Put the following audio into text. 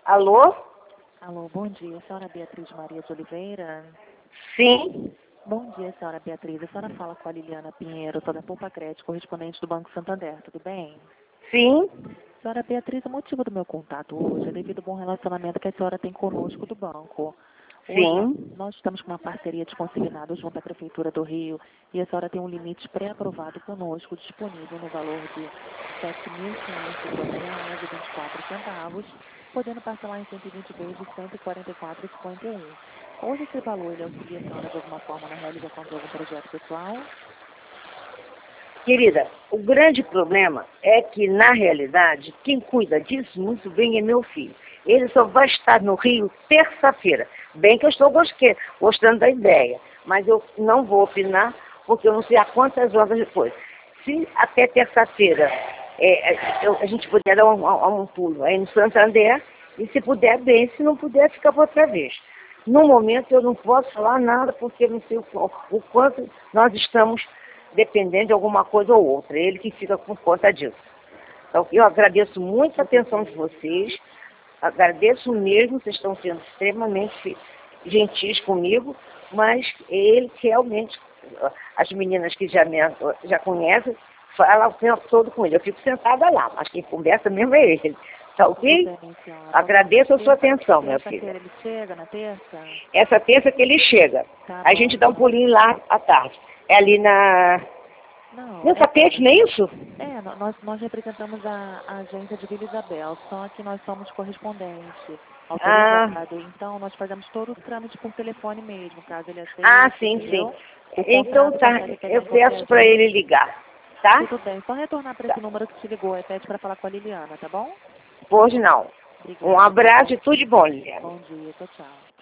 Alô? Alô, bom dia. Senhora Beatriz Maria de Oliveira? Sim, Bom dia, senhora Beatriz. A senhora fala com a Liliana Pinheiro, toda Poupa Crédito, correspondente do Banco Santander, tudo bem? sim, Senhora Beatriz, o motivo do meu contato hoje é devido ao bom relacionamento que a senhora tem conosco do banco. Hoje sim. nós estamos com uma parceria de consignado junto à Prefeitura do Rio e a senhora tem um limite pré-aprovado conosco disponível no valor de R$ 7.550,24, podendo parcelar em 120 vezes de R$ 144,51. Hoje esse valor ele auxilia a senhora de alguma forma na realização de algum projeto pessoal? Querida, o grande problema é que, na realidade, quem cuida disso muito bem é meu filho. Ele só vai estar no Rio terça-feira. Bem que eu estou gostando da ideia, mas eu não vou opinar, porque eu não sei a quantas horas depois. Se até terça-feira a gente puder dar um pulo aí no Santander, e se puder, bem, se não puder, fica para outra vez. No momento, eu não posso falar nada, porque eu não sei o quanto nós estamos dependendo de alguma coisa ou outra. É ele que fica por conta disso. Então, eu agradeço muito a atenção de vocês, agradeço mesmo, vocês estão sendo extremamente gentis comigo, mas ele que realmente, as meninas que já conhecem, falam o tempo todo com ele. Eu fico sentada lá, mas quem conversa mesmo é ele. Tá ok? Tudo bem, senhora. Agradeço a sua atenção, minha Terça-feira filha. ele chega, na terça? Essa terça que ele chega. Tá A bom. gente dá um pulinho lá à tarde. É ali Não, no tapete, não é isso? nós representamos a agência de Vila Isabel, só que nós somos correspondente, Ah, autorizado. Então, nós fazemos todo o trâmite por telefone mesmo, caso ele aceite, sim, sim. entendeu? O Então contrato tá, consegue pegar eu em peço qualquer para dia. ele ligar, tá? Tudo bem, só retornar para Tá. esse número que te ligou e pede para falar com a Liliana, tá bom? Hoje não. Um Obrigada, abraço e tudo de bom, Liliana. bom dia, tchau, tchau.